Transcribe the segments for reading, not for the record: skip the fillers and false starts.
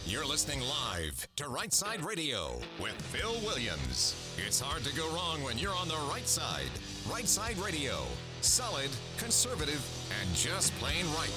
You're listening live to Right Side Radio with Phil Williams. It's hard to go wrong when you're on the right side. Right Side Radio. Solid, conservative, and just plain right.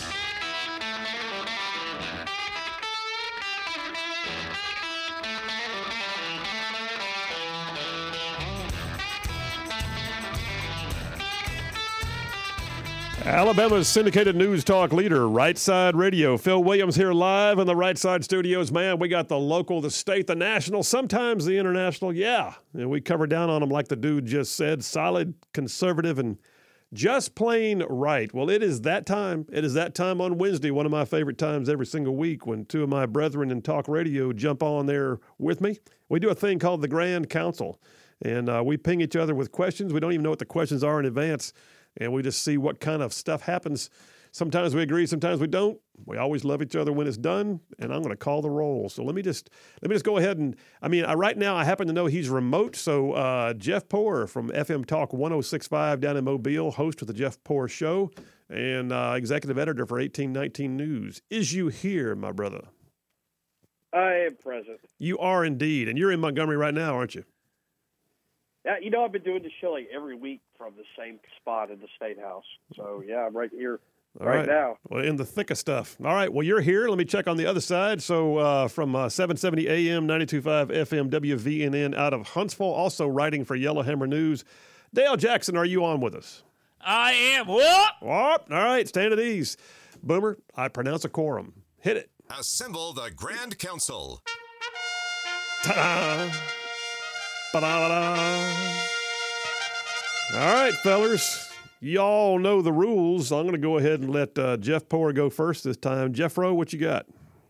Alabama's syndicated news talk leader, Right Side Radio. Phil Williams here live in the Right Side studios. Man, we got the local, the state, the national, sometimes the international. Yeah, and we cover down on them like the dude just said. Solid, conservative, and just plain right. Well, it is that time. It is that time on Wednesday, one of my favorite times every single week when two of my brethren in talk radio jump on there with me. We do a thing called the Grand Council, and we ping each other with questions. We don't even know what the questions are in advance. And we just see what kind of stuff happens. Sometimes we agree, sometimes we don't. We always love each other when it's done, and I'm going to call the roll. So let me just go ahead and, right now I happen to know he's remote. So Jeff Poor from FM Talk 106.5 down in Mobile, host of the Jeff Poor Show, and executive editor for 1819 News. Is you here, my brother? I am present. You are indeed, and you're in Montgomery right now, aren't you? Yeah, I've been doing the show like every week from the same spot in the State House. So, yeah, I'm right here right now. Well, in the thick of stuff. All right, well, you're here. Let me check on the other side. So from 770 AM, 92.5 FM, WVNN out of Huntsville, also writing for Yellowhammer News. Dale Jackson, are you on with us? I am. What? All right, stand at ease. Boomer, I pronounce a quorum. Hit it. Assemble the Grand Council. Ta-da! Ba-da-ba-da. All right, fellers, y'all know the rules. I'm going to go ahead and let Jeff Poor go first this time. Jeff Rowe, what you got?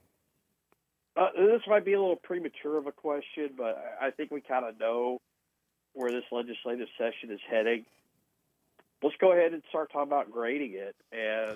This might be a little premature of a question, but I think we kind of know where this legislative session is heading. Let's go ahead and start talking about grading it. And,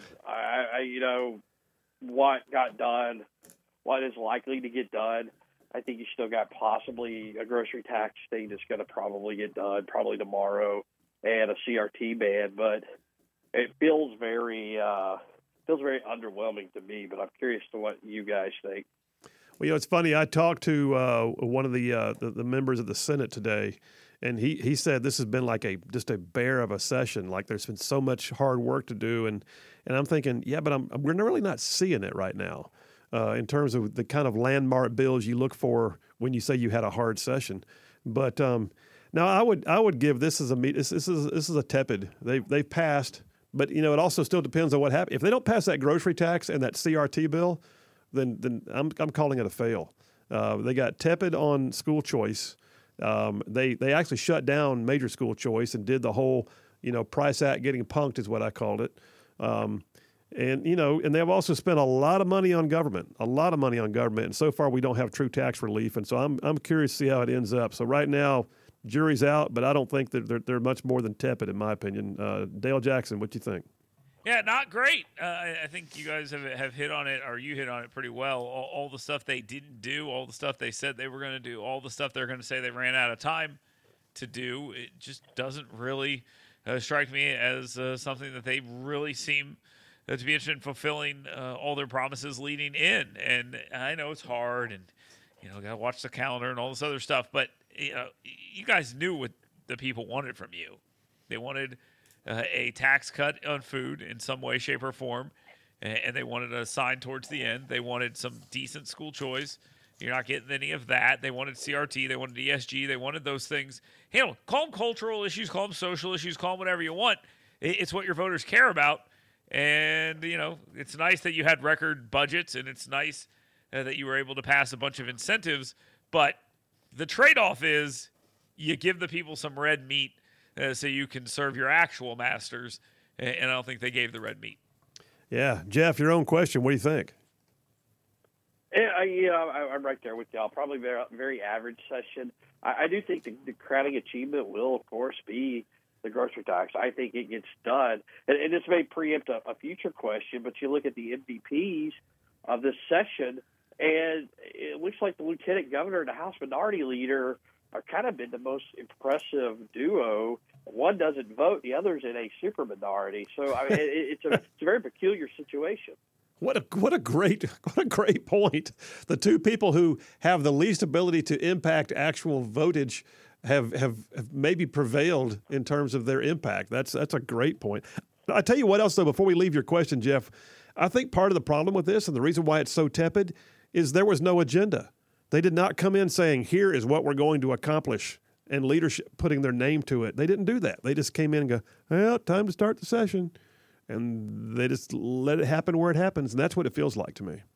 what got done, what is likely to get done. I think you still got possibly a grocery tax thing that's going to probably get done, probably tomorrow, and a CRT ban. But it feels very underwhelming to me. But I'm curious to what you guys think. Well, it's funny. I talked to one of the members of the Senate today, and he said this has been like just a bear of a session. Like there's been so much hard work to do, and I'm thinking, yeah, but we're really not seeing it right now. In terms of the kind of landmark bills you look for when you say you had a hard session. But now I would give this as this is a tepid. They've passed, but it also still depends on what happens. If they don't pass that grocery tax and that CRT bill, then I'm calling it a fail. They got tepid on school choice. They actually shut down major school choice and did the whole Price Act getting punked is what I called it. And they've also spent a lot of money on government, and so far we don't have true tax relief. And so I'm curious to see how it ends up. So right now, jury's out, but I don't think that they're much more than tepid, in my opinion. Dale Jackson, what do you think? Yeah, not great. I think you guys have hit on it, or you hit on it pretty well. All the stuff they didn't do, all the stuff they said they were going to do, all the stuff they're going to say they ran out of time to do, it just doesn't really strike me as something that they really seem to be interested in fulfilling all their promises leading in. And I know it's hard and, got to watch the calendar and all this other stuff. But, you guys knew what the people wanted from you. They wanted a tax cut on food in some way, shape, or form. And they wanted a sign towards the end. They wanted some decent school choice. You're not getting any of that. They wanted CRT. They wanted ESG. They wanted those things. Call them cultural issues. Call them social issues. Call them whatever you want. It's what your voters care about. And, it's nice that you had record budgets, and it's nice that you were able to pass a bunch of incentives. But the trade-off is you give the people some red meat so you can serve your actual masters, and I don't think they gave the red meat. Yeah. Jeff, your own question. What do you think? I'm right there with y'all. Probably very average session. I do think the crowning achievement will, of course, be the grocery tax. I think it gets done. And this may preempt a future question, but you look at the MVPs of this session, and it looks like the lieutenant governor and the House minority leader are kind of been the most impressive duo. One doesn't vote, the other's in a super minority. So it's a very peculiar situation. What a great point. The two people who have the least ability to impact actual votage have maybe prevailed in terms of their impact. That's a great point. I tell you what else though, before we leave your question, Jeff, I think part of the problem with this and the reason why it's so tepid is there was no agenda. They did not come in saying, here is what we're going to accomplish, and leadership putting their name to it. They didn't do that. They just came in and go, well, time to start the session. And they just let it happen where it happens, and that's what it feels like to me.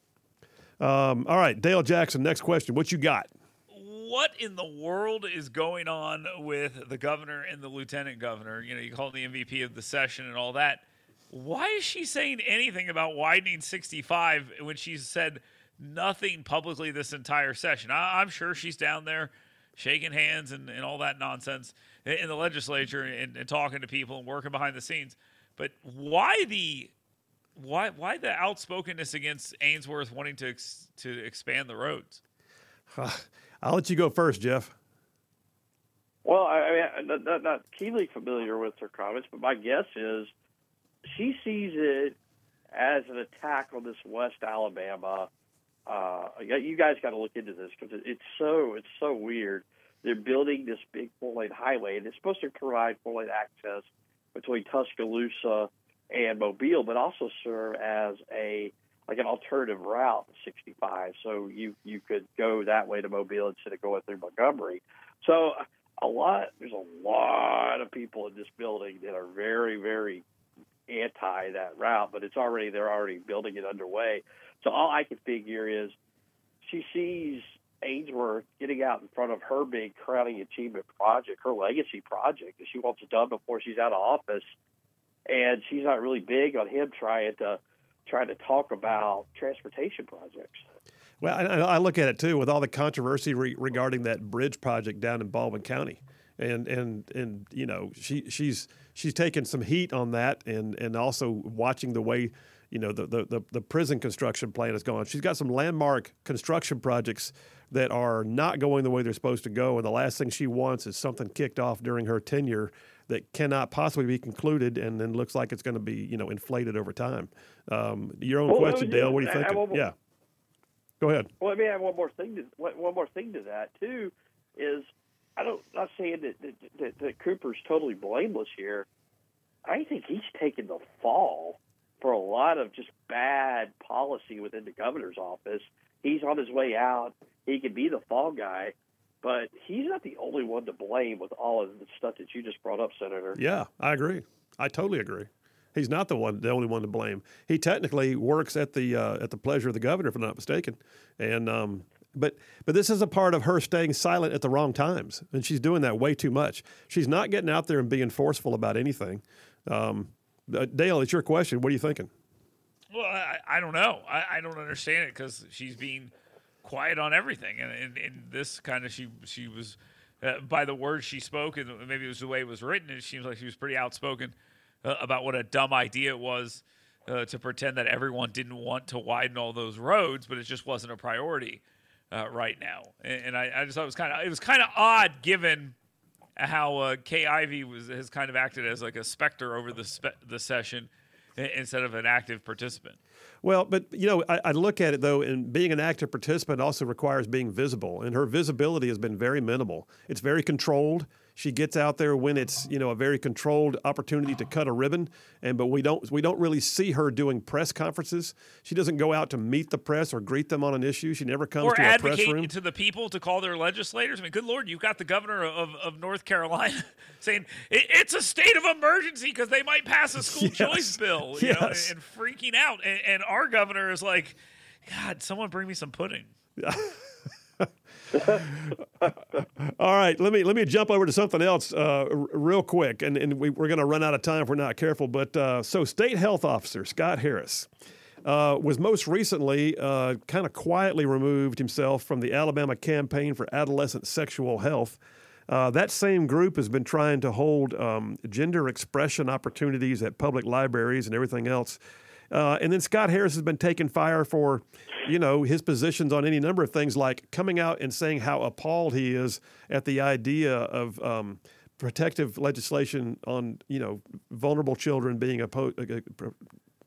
All right, Dale Jackson, next question. What you got? What in the world is going on with the governor and the lieutenant governor? You know, you call the MVP of the session and all that. Why is she saying anything about widening 65 when she's said nothing publicly this entire session? I'm sure she's down there shaking hands and all that nonsense in the legislature and talking to people and working behind the scenes. But why the outspokenness against Ainsworth wanting to expand the roads? I'll let you go first, Jeff. Well, I mean, not keenly familiar with her comments, but my guess is she sees it as an attack on this West Alabama. You guys got to look into this because it's so weird. They're building this big 4-lane highway, and it's supposed to provide 4-lane access between Tuscaloosa and Mobile, but also serve as an alternative route to 65. So you could go that way to Mobile instead of going through Montgomery. So there's a lot of people in this building that are very, very anti that route, but they're already building it underway. So all I can figure is she sees Ainsworth getting out in front of her big crowning achievement project, her legacy project that she wants done before she's out of office, and she's not really big on him trying to talk about transportation projects. Well, I look at it too with all the controversy regarding that bridge project down in Baldwin County, and you know she's taken some heat on that, and also watching the way the prison construction plan has gone. She's got some landmark construction projects that are not going the way they're supposed to go, and the last thing she wants is something kicked off during her tenure that cannot possibly be concluded, and then looks like it's going to be inflated over time. Your own question, Dale. What do you think? Yeah, go ahead. Well, let me add one more thing to that too. Is not saying that Cooper's totally blameless here. I think he's taken the fall for a lot of just bad policy within the governor's office. He's on his way out. He can be the fall guy, but he's not the only one to blame with all of the stuff that you just brought up, Senator. Yeah, I agree. I totally agree. He's not the only one to blame. He technically works at the pleasure of the governor, if I'm not mistaken. And but this is a part of her staying silent at the wrong times, and she's doing that way too much. She's not getting out there and being forceful about anything. Dale, it's your question. What are you thinking? Well, I don't know. I don't understand it because she's being quiet on everything, and in this kind of she was by the words she spoke, and maybe it was the way it was written. It seems like she was pretty outspoken about what a dumb idea it was to pretend that everyone didn't want to widen all those roads, but it just wasn't a priority right now. And I just thought it was kind of odd given how Kay Ivey has kind of acted as like a specter over the session instead of an active participant. Well, but, I look at it, though, and being an active participant also requires being visible, and her visibility has been very minimal. It's very controlled. She gets out there when it's, a very controlled opportunity to cut a ribbon, but we don't really see her doing press conferences. She doesn't go out to meet the press or greet them on an issue. She never comes to a press room. Or advocate to the people to call their legislators. I mean, good Lord, you've got the governor of North Carolina saying it's a state of emergency because they might pass a school choice bill, and freaking out. And our governor is like, God, someone bring me some pudding. All right, let me jump over to something else real quick, and we're going to run out of time if we're not careful. But so State Health Officer Scott Harris was most recently kind of quietly removed himself from the Alabama Campaign for Adolescent Sexual Health. That same group has been trying to hold gender expression opportunities at public libraries and everything else. And then Scott Harris has been taking fire for, his positions on any number of things, like coming out and saying how appalled he is at the idea of protective legislation on, vulnerable children being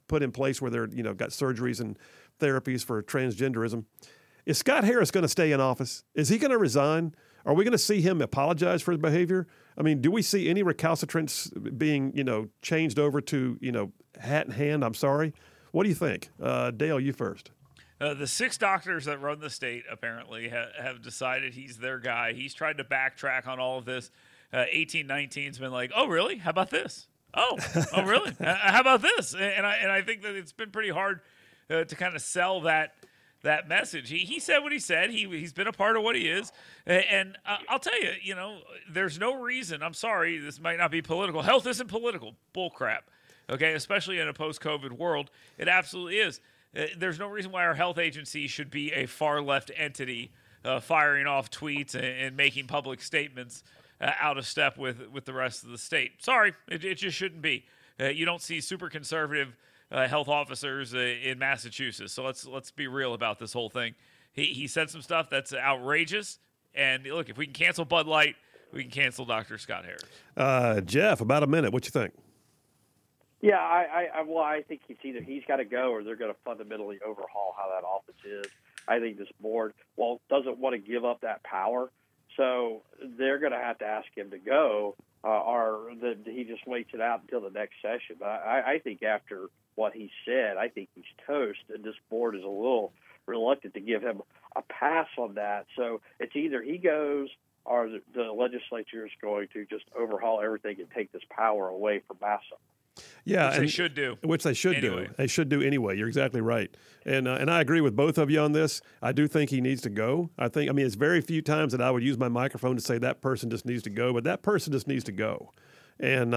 put in place where they're got surgeries and therapies for transgenderism. Is Scott Harris going to stay in office? Is he going to resign? Are we going to see him apologize for his behavior? I mean, do we see any recalcitrance being, changed over to, hat in hand? I'm sorry. What do you think? Dale, you first. The 6 doctors that run the state apparently have decided he's their guy. He's tried to backtrack on all of this. 1819's been like, oh, really? How about this? Oh, really? How about this? And I think that it's been pretty hard to kind of sell that message. He said what he said. He's been a part of what he is. And I'll tell you, there's no reason. I'm sorry, this might not be political. Health isn't political. Bull crap. Okay, especially in a post-COVID world. It absolutely is. There's no reason why our health agency should be a far-left entity firing off tweets and making public statements out of step with the rest of the state. Sorry, it just shouldn't be. You don't see super conservative health officers in Massachusetts. So let's be real about this whole thing. He said some stuff that's outrageous. And look, if we can cancel Bud Light, we can cancel Dr. Scott Harris. Jeff, about a minute. What you think? Yeah, I think he's got to go, or they're going to fundamentally overhaul how that office is. I think this board, doesn't want to give up that power, so they're going to have to ask him to go, or he just waits it out until the next session. But I think after what he said, I think he's toast, and this board is a little reluctant to give him a pass on that. So it's either he goes, or the legislature is going to just overhaul everything and take this power away from Massa. Yeah, which they should do. Which they should anyway. do. They should do anyway. You're exactly right, and I agree with both of you on this. I do think he needs to go. It's very few times that I would use my microphone to say that person just needs to go, but that person just needs to go, and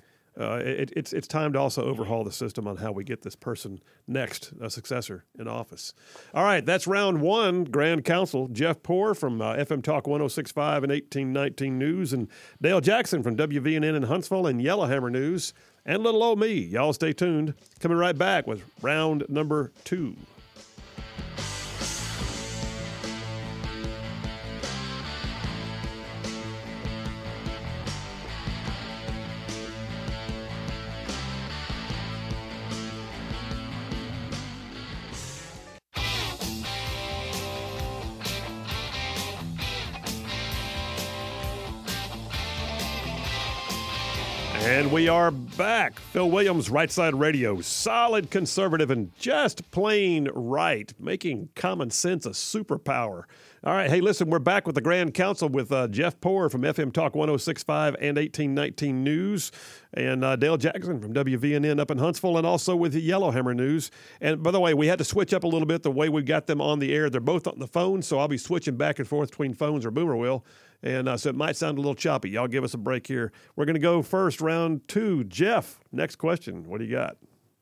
it's time to also overhaul the system on how we get this person next, a successor in office. All right, that's round one. Grand Council, Jeff Poor from FM Talk 106.5 and 1819 News, and Dale Jackson from WVNN in Huntsville and Yellowhammer News. And little old me. Y'all stay tuned. Coming right back with round number 2. And we are back. Phil Williams, Right Side Radio. Solid conservative and just plain right. Making common sense a superpower. All right. Hey, listen, we're back with the Grand Council with Jeff Poor from FM Talk 106.5 and 1819 News. And Dale Jackson from WVNN up in Huntsville, and also with the Yellowhammer News. And by the way, we had to switch up a little bit the way we got them on the air. They're both on the phone, so I'll be switching back and forth between phones or Boomer will. And so it might sound a little choppy. Y'all give us a break here. We're going to go first, round 2. Jeff, next question. What do you got?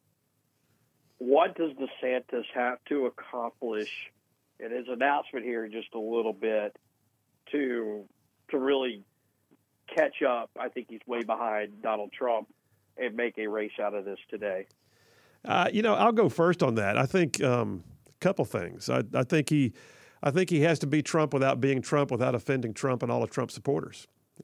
What does DeSantis have to accomplish in his announcement here in just a little bit to really catch up? I think he's way behind Donald Trump and make a race out of this today. I'll go first on that. I think a couple things. I think he has to be Trump without being Trump, without offending Trump and all of Trump's supporters.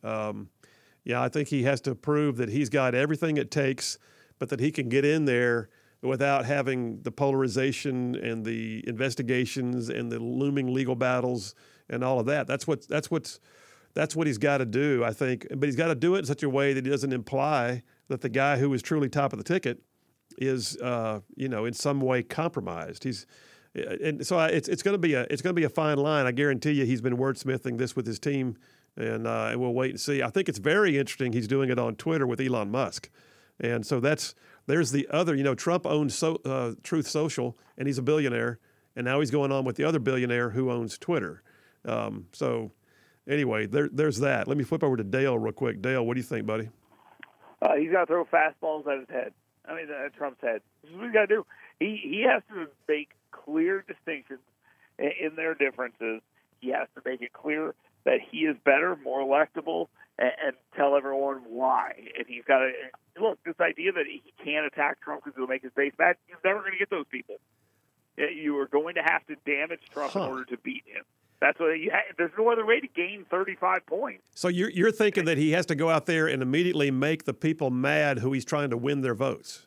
I think he has to prove that he's got everything it takes, but that he can get in there without having the polarization and the investigations and the looming legal battles and all of that. That's what he's got to do, I think. But he's got to do it in such a way that he doesn't imply that the guy who is truly top of the ticket is, in some way compromised. And so it's going to be a fine line. I guarantee you, he's been wordsmithing this with his team, and we'll wait and see. I think it's very interesting. He's doing it on Twitter with Elon Musk, and so there's the other. Trump owns Truth Social, and he's a billionaire, and now he's going on with the other billionaire who owns Twitter. So anyway, there's that. Let me flip over to Dale real quick. Dale, what do you think, buddy? He's got to throw fastballs at his head. At Trump's head. This is what he's got to do. He has to make clear distinctions in their differences. He has to make it clear that he is better, more electable, and tell everyone why. And he's got to look, this idea that he can't attack Trump because it'll make his base mad. He's never going to get those people. You are going to have to damage Trump in order to beat him. That's what there's no other way to gain 35 points. So you're thinking that he has to go out there and immediately make the people mad who he's trying to win their votes.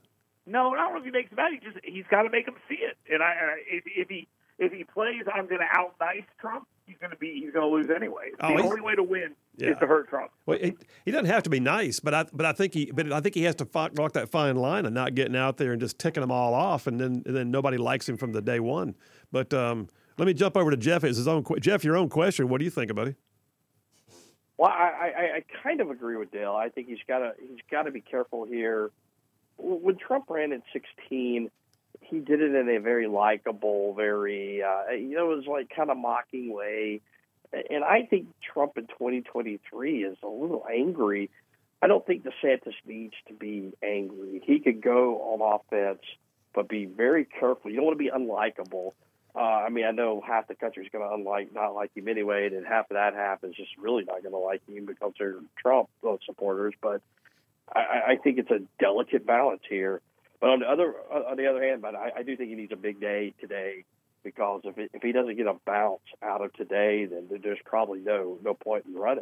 No, not really makes him mad. He's got to make him see it. And if he plays, I'm going to out nice Trump. He's going to lose anyway. The only way to win is to hurt Trump. Well, he doesn't have to be nice, but I think he has to walk that fine line of not getting out there and just ticking them all off, and then nobody likes him from the day one. But let me jump over to Jeff. Jeff, your own question. What do you think, buddy? Well, I kind of agree with Dale. I think he's got to be careful here. When Trump ran in 2016, he did it in a very likable, very it was like kind of mocking way. And I think Trump in 2023 is a little angry. I don't think DeSantis needs to be angry. He could go on offense, but be very careful. You don't want to be unlikable. I know half the country's going to not like him anyway, and then half of that half is just really not going to like him because they're Trump supporters. But I think it's a delicate balance here. But on the other hand, I do think he needs a big day today, because if he doesn't get a bounce out of today, then there's probably no point in running.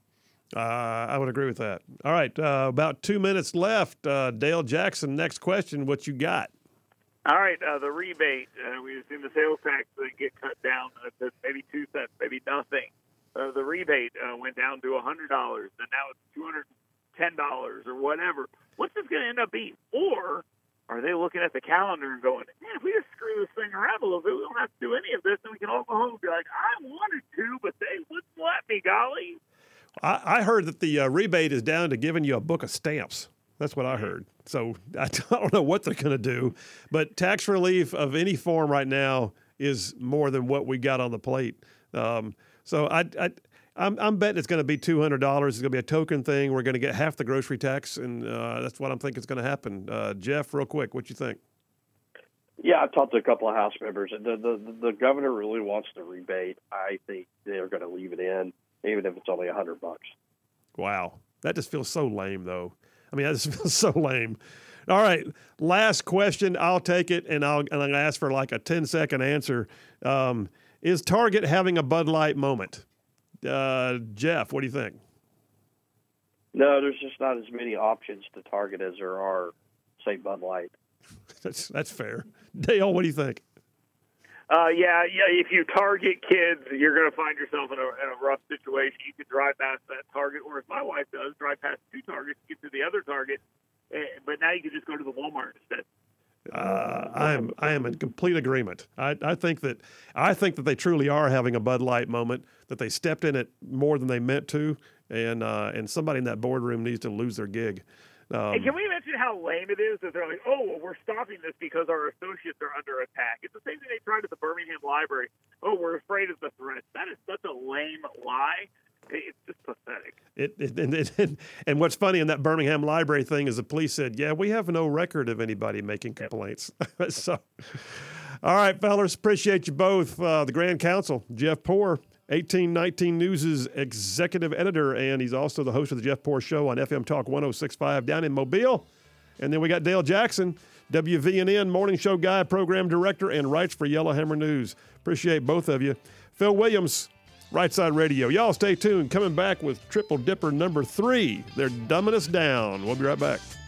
I would agree with that. All right, about 2 minutes left. Dale Jackson, next question. What you got? All right, the rebate. We've seen the sales tax get cut down to maybe 2 cents, maybe nothing. The rebate went down to $100, and now it's $210 or whatever. What's this going to end up being? Or are they looking at the calendar and going, man, if we just screw this thing around a little bit, we don't have to do any of this, and we can all go home and be like, I wanted to, but they wouldn't let me, golly. I heard that the rebate is down to giving you a book of stamps. That's what I heard. So I don't know what they're going to do, but tax relief of any form right now is more than what we got on the plate. So I'm betting it's going to be $200. It's going to be a token thing. We're going to get half the grocery tax, and that's what I'm thinking is going to happen. Jeff, real quick, what you think? Yeah, I've talked to a couple of House members, and the governor really wants the rebate. I think they're going to leave it in, even if it's only $100. Wow, that just feels so lame, though. That just feels so lame. All right, last question. I'll take it, and I'm going to ask for like a 10-second answer. Is Target having a Bud Light moment? Jeff, what do you think? No, there's just not as many options to Target as there are, say, Bud Light. That's fair. Dale, what do you think? Yeah. If you target kids, you're going to find yourself in a rough situation. You can drive past that Target, or as my wife does, drive past 2 Targets to get to the other Target. But now you can just go to the Walmart instead. I am in complete agreement. I think that they truly are having a Bud Light moment, that they stepped in it more than they meant to, and somebody in that boardroom needs to lose their gig. Hey, can we mention how lame it is that they're like, oh, well, we're stopping this because our associates are under attack? It's the same thing they tried at the Birmingham Library. Oh, we're afraid of the threat. That is such a lame lie. It's just pathetic. And what's funny in that Birmingham Library thing is the police said, yeah, we have no record of anybody making complaints. So, all right, fellas, appreciate you both. The Grand Counsel, Jeff Poor, 1819 News' executive editor, and he's also the host of the Jeff Poor Show on FM Talk 106.5 down in Mobile. And then we got Dale Jackson, WVNN morning show guy, program director, and writes for Yellowhammer News. Appreciate both of you. Phil Williams, Right Side Radio. Y'all stay tuned. Coming back with Triple Dipper number 3. They're dumbing us down. We'll be right back.